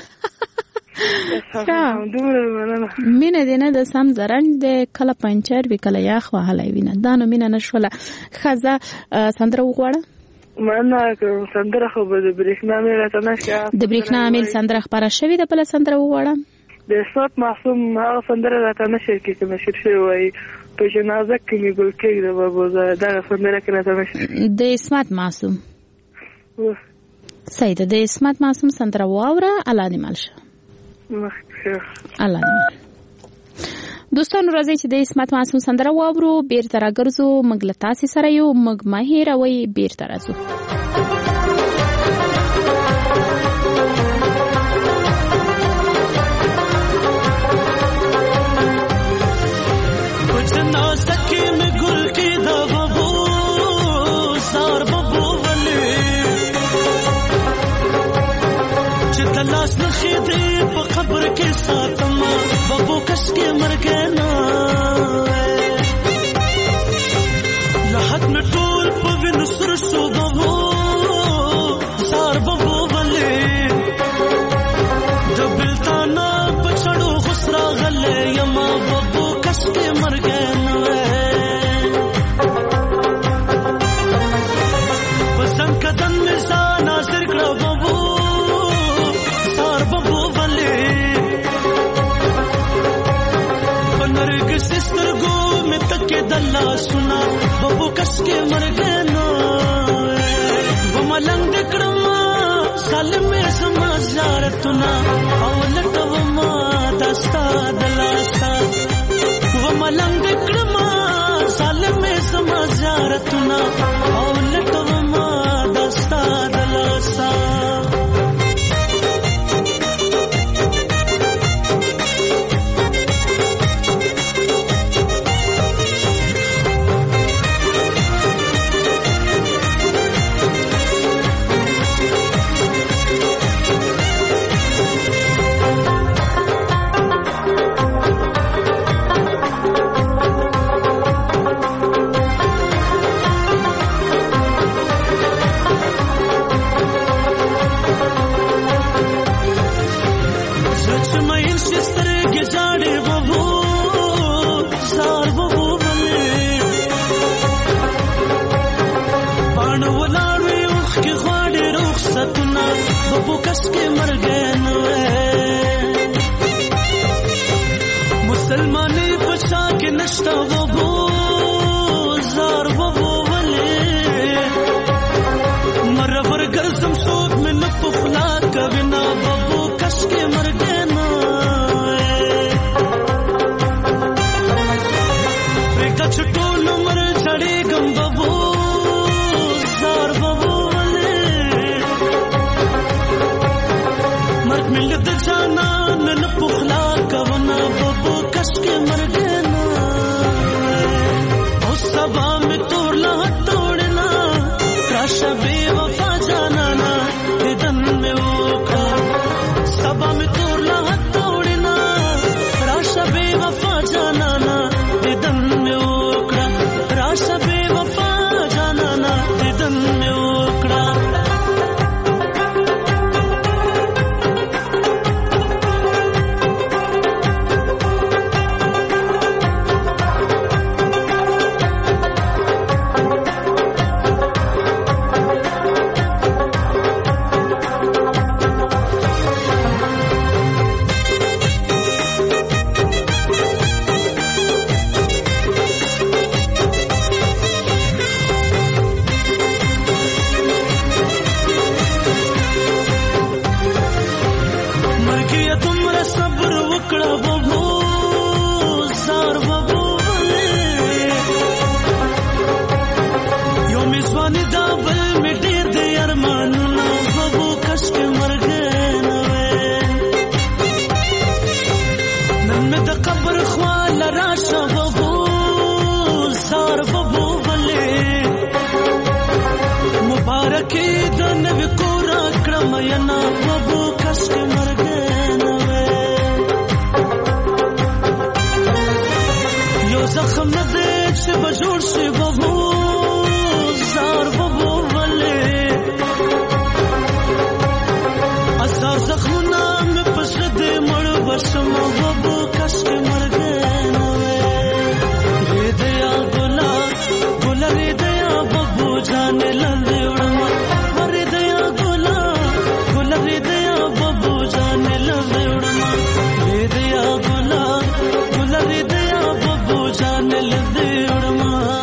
مینه دې نه د سم زرنګ دی، کله پنچر وي کله یخ وهلی وینه. دا نو مینه نشوله. ښځه سندره وغواړه. مننه کوم. سندره خو به د برېښنا میل راته نشته. د برېښنا میل سندره خپره شوې ده، بله سندره وغواړه. د اسمت معصوم هغه سندره راته نشي کې چې نشر شوی وایي په جنازه کې مې ګل کېږده بابا. دغه سندره کې راته نشي. د اسمت معصوم صحیح ده. د اسمت معصوم سندره واوره. الله دې مل شه. الله دې. دوستانو راځي چې د اسمت معصوم سندره واورو. بیرته راګرځو. موږ له تاسې سره یو. موږ مه هېروئ. بیرته راځو. لاس نخې دې په قبر کې ساتم بابو کس کې مرګنا لحد مې ټول په وینو سر شو بابو سار بابو ولې د بلتانا پچړو خسرا غلې یما بابو کس کې مرګنا پسند کدن نشان ناصر کړه بابو سترګو مې تکې دلا سنا بابو کس کې مرګنا و ملنګ کړم سالمې سما زارتنا او لټو ما دستا دلاسا و ملنګ کړم سالمې سما زارتنا او لټو ما دستا دلاسا. بابو کس کے مر گئے مسلمانی بچا کے نشتا بابو زار بابو ولے مرور گرزم سود میں نپخلا کبنا بابو کس کے مر گئے نا ریکا چھٹو نمر چڑے گم بابو زار بابو ملت شي بابو زار بابو ولې ازار زخمونه مې پښه دې مړ بشم بابو کاش کې مرګ نه وې دې یا ګلا ګلا دې یا بابو جان لندې وړم ور دې یا ګلا ګلا دې یا بابو جان لندې وړم دې یا ګلا ګلا دې یا بابو جان لندې وړم.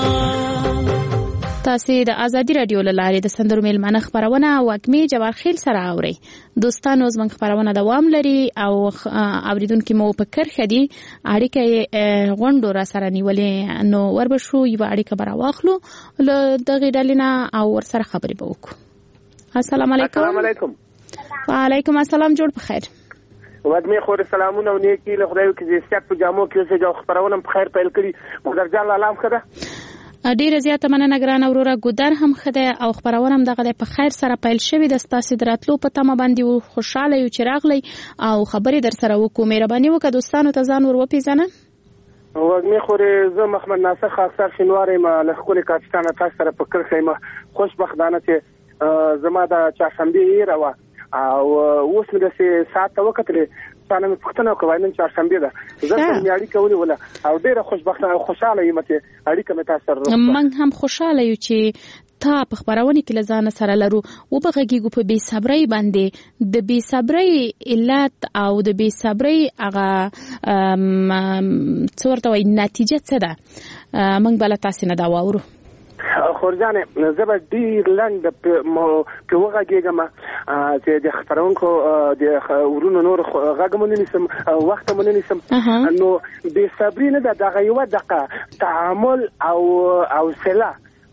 تاسو د ازادي رادیو لاره د سندرو میلمنه خبرونه واکمې جوار خیل سره اوري. دوستانو زموږ خبرونه دوام لري او اوریدونکو مو په کرخه دي اړیکه غونډو را سره نیولې نو وربشو یو اړیکه براواخلو له دغه ډلینا او ور سره خبرې به وکړو. السلام علیکم. السلام علیکم. وعلیکم السلام. جوړ په خیر. ودمه خور سلامونه او نیکی له خدای کې دې ستاسو په جامو کې اوسه جو خبرونه په خیر پیل کړي. ګودر جان الله خدا ډیره زیاته مننه ګران اورورا ګودر هم خده او خبرونه هم دغه په خیر سره پیل شوی د ستاسو دراتلو په تمه باندې و خوشاله یو چې راغلی او خبرې در سره وکړو. مهرباني وکړه دوستانو ته ځان ور وپیژنه. وګمه خورې زه محمد ناصر خاصر شینواری ما له خپل کاپټان تاسو سره په کرخه ما خوشبختانه چې زما د چاشنبه راو او اوس مې د ساعت وکړلې څنګه مې پښتنه کوي نن چاشنبه ده زه په میاړي کوي ولا او ډیره خوشبختانه او خوشاله یم چې اړیکه مې تاسو سره من هم خوشاله یو چې تا په خبرونه کې لزان سره لرو و بغږیږو په بے صبرۍ باندې د بے صبرۍ علت او د بے صبرۍ هغه څورته وي نتیجه څه ده موږ بل تاسو نه دا وورو. خورجانه زبر ډیر لند په وګه کېګم چې د خبرونکو د ورونو نور غږمونه نسم وخت مونږ نسم نو به صبرې نه د غیوه دقه تعامل او او سلا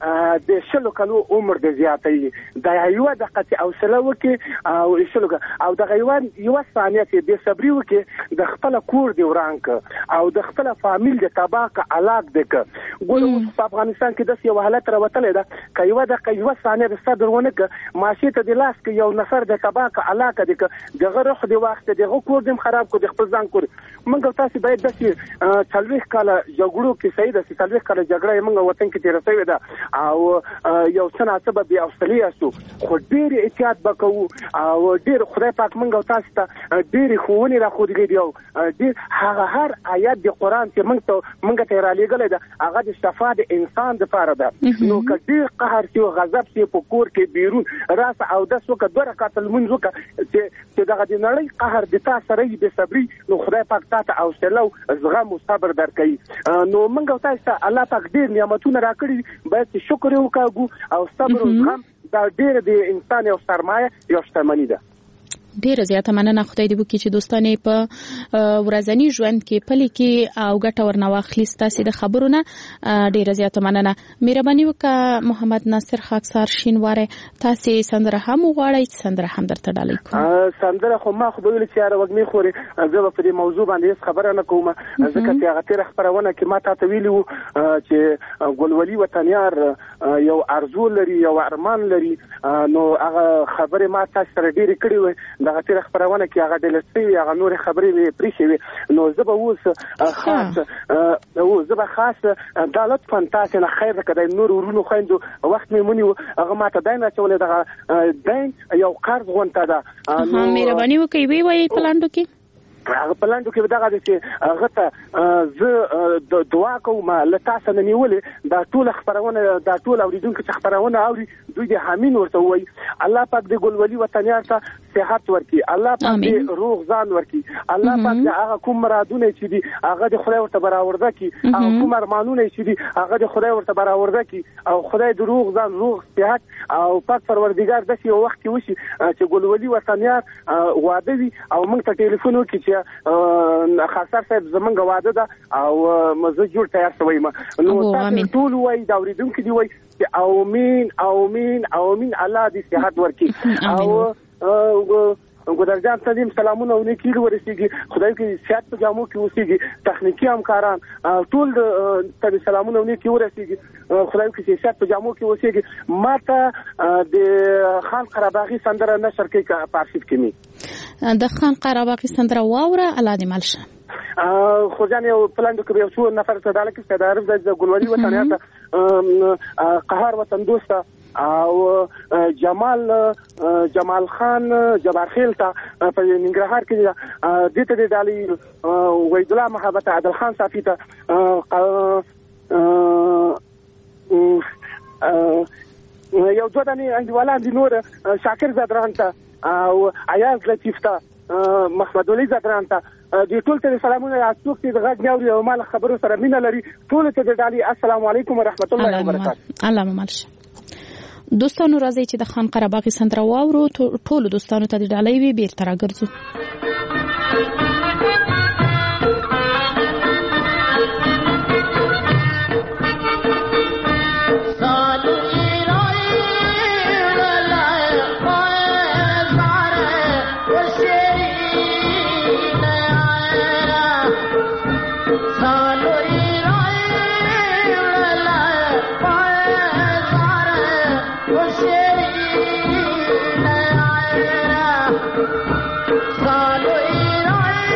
د شلو کلو عمر د زیاتې د یو دقه او سلا وکي او شلو او د غیوان یو ثانیه چې د صبرې وکي د خپل کور دی ورانک او د خپل فامیل د تباک علاق دک ګورو په افغانستان کې د یو حالت راوتلې ده کایو د یو ثانیه د صدرونه ک ماشي ته د لاس کې یو نفر د تباک علاق دک دغه روح دی وخت دغه کور دم خراب کو د خپل ځان کور موږ تاسو باید د څلويخ کاله جګړو کې سید د څلويخ کاله جګړه موږ وطن کې تیر شوی ده او یو څنګه سبب بیا استرالیا سو خو ډیر احتیاط وکاو او ډیر خدای پاک موږ تاسو ته ډیر خوونی را خو دی یو ډیر هغه هر آیات د قران چې موږ ته موږ ته را لېګل ده هغه د شفاء د انسان د پاره ده نو کډیر قهر سی او غضب سی په کور کې بیرون راس او د سوکه دوه رکعات المنځ وکړه چې دغه د نړۍ قهر د تاسو سره د صبري نو خدای پاک تاسو او سلو زغم او صبر درکړي نو موږ تاسو ته الله پاک ډیر نعمتونه راکړي باید شکر وکړو او صبر او زغم دا ډیر د انسان یو سرمایه یو شتمنی ده. ډیره زیاته مننه خدای دې وکړي چې دوستانه په ورځنی ژوند کې پلي کې او ګټه ورنواخلي ستاسو د خبرونه ډیره زیاته مننه. مهرباني وکړه محمد ناصر خاکسار شینواره تاسو سندره هم غواړئ سندره هم درته ډالۍ کوم. سندره خو ما خو به ویل چې را وګمې خوري زه په دې موضوع باندې خبره نه کوم ځکه چې هغه تیر خبرونه کې ما ته ویلو چې ګلولي وطنیار یو ارزو لري یو ارمان لري نو هغه خبره ما تاسو سره ډیره کړې و دغه تیر خبرونه کې هغه د لسوي هغه نور خبرې پریښې نو زه به اوس خاص او زه به خاص دالت فانتاسي نه خیر کده نور ورونو خويندو وخت مې مونږ هغه ماته داینه چولې دغه دین یو قرض غونټه ده نو مهرباني وکړئ وی وی پلاندو کې هغه پلاندو کې دغه چې هغه ته زه دعا کوم له تاسو نه نیولې دا ټول خبرونه دا ټول اوریدونکو چې خبرونه اوري دوی د حامین ورته وای الله پاک د ګلولي وطنیار ته صحت ورکړي الله پاک دې روغ ځان ورکړي الله پاک دې هغه کوم مرادونه چې دي هغه د خدای ورته برابر کړي او کوم ارمانونه چې دي هغه د خدای ورته برابر کړي او خدای دې روغ ځان روغ صحت او پاک پروردګار د یو وخت کې وشي چې ګلولي وطنیار واده وي او موږ ته ټلیفون وکړي چې خاصر صاحب زمونږ واده ده او مزه جوړ تیار شوی ما نو تاسو ټول وای دا اوریدونکو دی وای امين امين امين الله دې صحت ورکړي او ګودر جان تدیم سلامونه ونکړي ورسیږي خدای کې صحت په جامو کې اوسېږي تخنیکی همکاران ټول ته سلامونه ونکړي ورسیږي خدای کې صحت په جامو کې اوسېږي ماته د خان قرباغي سندره نشر کې په ارشیف کې می د خان قرباغي سندره واوره الله دې ملشه خو ځان یو پلاند کې یو څو نفر ته دالکه ستاره د ګلوري وطنیات قهار وطن دوسته او جمال جمال خان جبارخیل ته په ننګرهار کې د دې ډالۍ وحید الله محبت عادل خان صافی ته یو دوه دانې انډیوالان دي نور شاکر زدران ته او ایاز لطیف ته محمد ولي زدران ته د ټول ته سلامونه یاسوک چې د غږ ناوري او مال خبرو سره مینه لري ټول ته د ډالۍ السلام علیکم ورحمت الله وبرکاته. الله مالش دوستانو راځي چې د خان قرهباغي سندره واورو ټول دوستانو ته د ډالۍ وی بیرته راګرځو. Follow it on.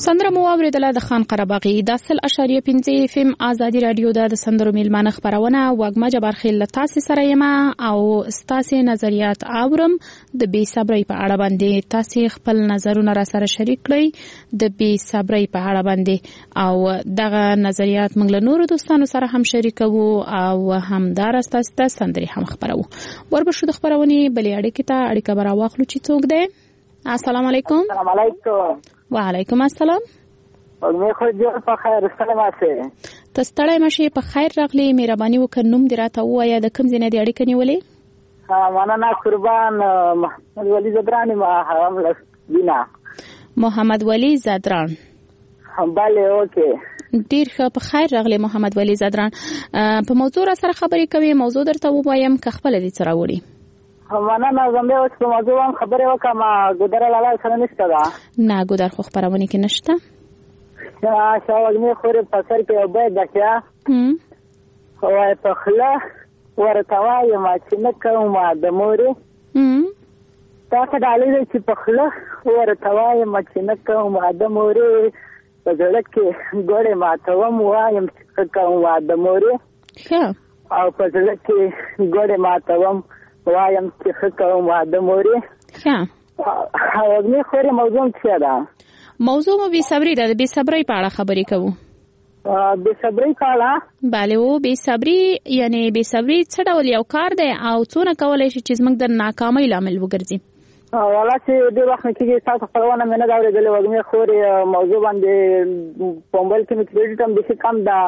سندره مو اوریدله د خان قرهباغي د سل اشاریه پنځه اف ام ازادي رادیو د سندرو میلمانه خبرونه وګما جبر خیل تاسو سره یم او تاسو نظریات اورم د بي صبري په اړه باندې تاسو خپل نظرونه را سره شریک کړئ د بي صبري په اړه باندې او دغه نظریات موږ له نورو دوستانو سره هم شریکو او همدار تاسو ته سندري هم خبرو وربشو د خبرونی بلې اړیکې ته اړیکه برا واخلو چې څوک دی السلام علیکم. السلام علیکم. وعلیکم السلام. مې خو دې په خیر سلام عليكم. تستړی مشه په خیر راغلی مهرباني وکړ نوم دې راته وایا د کوم ځای نه دی اړیکه نیولې؟ ها معنا قربان محمد ولی زدران ما حرام لسبینا. محمد ولی زدران. بله اوکي. ډیر ښه په خیر راغلی محمد ولی زدران. په موضوع را سره خبرې کوي موضوع درته وایم که خپل دې سره وړي. معنا نه زموږ اوس په موضوع هم خبرې وکم ګودر لاله سره نشته دا. نه ګودر خو خبرونه کې نشته. یا شاوګنی خوري په سر کې او به دکیا. هم. خو په خله ورته وای ما چې نه کوم د موري. هم. تاسو دالې چې په خله ورته وای ما چې نه کوم د موري په ځل کې ګوره ما ته وم وایم چې کوم د موري. ښه. او په ځل کې ګوره ما ته وم وایم چې کوم د موري. ښه. او نه خوري موضوع څه ده؟ موضوع مو بي صبري ده د بي صبري په اړه خبرې کوو. بي صبري په اړه؟ bale او بي صبري یعنی بي صبري څه ډول یو کار دی او څونه کولای شي چې زموږ د ناکامۍ لامل وګرځي؟ والا چې د وخت کې تاسو خبرونه مې نه دا اورېدلې وګمې خوري موضوع باندې په موبایل کې مې کریډټ هم د کم دا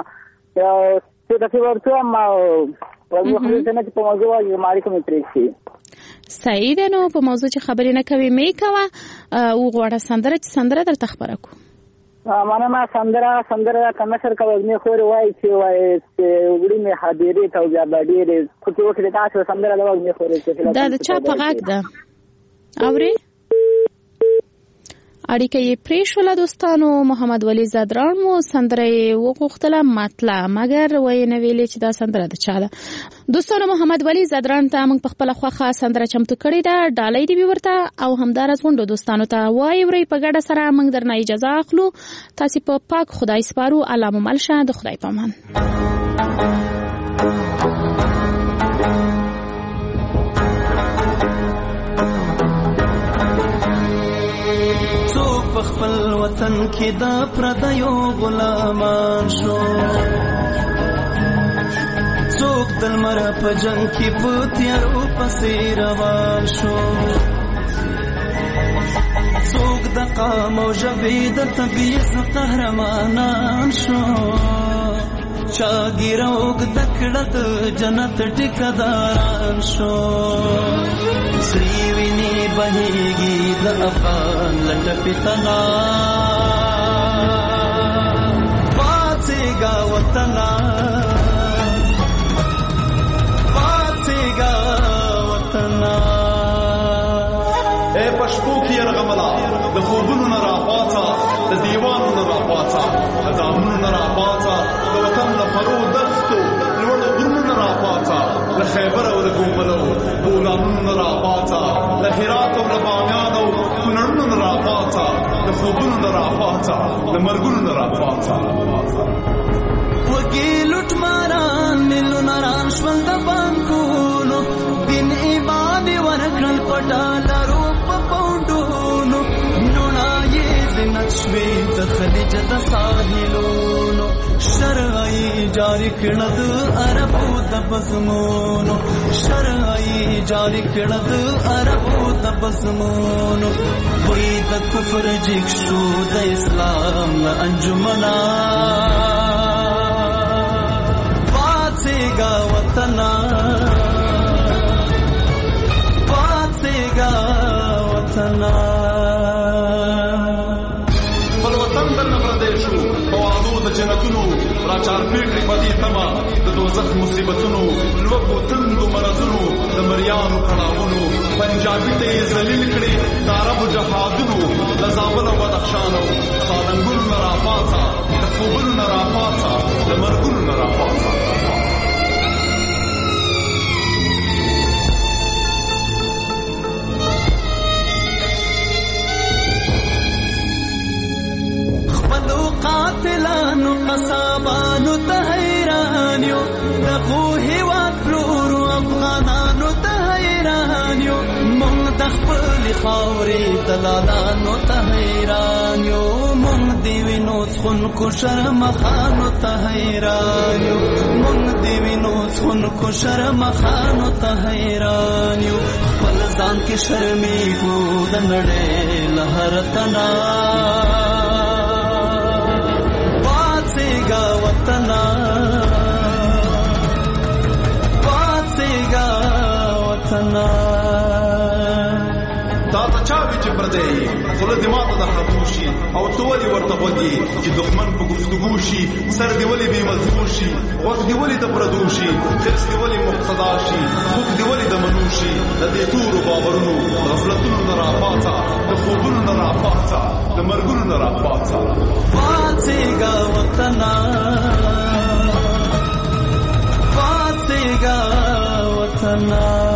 څه د ورته ما وګمې خوري څنګه په موضوع باندې ماري کوم ترېشي. صحیح ده نو په موضوع چې خبرې نه کوي مې کوه او غوړه سندره چې سندره درته خبره کو. معنا ما سندره سندره کمشر کا وګمې خوري وای چې وای چې وګړي مې حاضرې ته بیا باندې کوټه وکړه تاسو سندره دا وګمې خوري چې دا د چا په غاګ ده اوري اړیکه یې پریښوله دوستانو محمد ولی زدران مو سندره وغوښتله مطلع مګر وای نه ویلې چې دا سندره د چا ده. دوستانو محمد ولی زدران ته موږ په خپل خوخه سندره چمتو کړې ده ډالۍ دی ورته او همدار ځوندو دوستانو ته وای وري په ګډه سره موږ درنه اجازه اخلو تاسو په پاک خدای سپارو علامه ملشه د خدای پامان. خپل وطن کې د پردیو غلامان شو څوک د لمر په جنگ کې په تیارو پسې روان شو څوک د قام او ژبې د طبیعت قهرمانان شو چا ګیروګ د کړه د جنت ټیکداران شو سری ویني بهيږي د افغان لټه پتنا پاتېګا وطنا پاتېګا وطنا اے پښتو کې رغملا د خوبونو نه راپاتا د دیوانو نه راپاتا د دامونو نه راپاتا د وطن له پرو دښتو لوړ غرونو نه راپاتا له خیبر او د ګوملو بولانونو نه راپاتا له هرات او له بامیان او کونړونو نه راپاتا د خوبونو نه راپاتا د مرګونو نه راپاتا وګي لټ ماران ملو ناران شول د بانکونو دین ایمان ورکل پټالارو په پوندونو نونای زینت شوي د خلیج د ساحلونو شرعي جاری کړه د عربو د بزمونو شرعي جاری کړه د عربو د بزمونو وې د کفر جګ شو د اسلام له انجمنا پاتېګا وطنا پاتېګا وطنا بل وطن در نپردیشو پوادو د جنتونو راچار پیټری پدې تما د دوزخ مصیبتونو لوګو تندو مرزونو د مریانو کړهونو پنجابي ته ذلیل کړي د عربو جهادونو د زابل او بدخشانو سالنګونو نه راپاتا د خوبونو نه راپاتا د مرګونو نه راپاتا صابانو ته حیران یو دغو هیواد پلورو افغانانو ته حیران یو مونږ د خپلې خاورې دلالانو ته حیران یو مونږ د وینو څښونکو شرمخانو ته حیران یو مونږ د وینو څښونکو شرمخانو ته حیران یو خپل ځان کې شرمېږو د نړۍ له هر تنا پاڅېږه وطنه پاڅېږه وطنه دا ته چا وی چې پردی خوله دې ماته د خطوشي او ته ولې ورته غوږې چې دښمن په گفتگو شي سر دې ولې بې مزدور شي غوږ دې ولې د پردو شي حرص دې ولې مقتدا شي خوږ دې ولې د منو شي د دې تورو باورونو غفلتونو نه راپاڅه د خوبونو نه راپاڅه د مرګونو نه راپاڅه پاڅېږه وطنه پاڅېږه وطنه